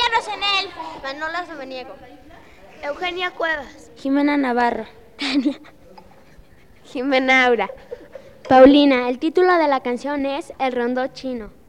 Natalia Rosenel. Manola Samaniego. Eugenia Cuevas. Jimena Navarro. Tania. Jimena Aura. Paulina, el título de la canción es El Rondó Chino.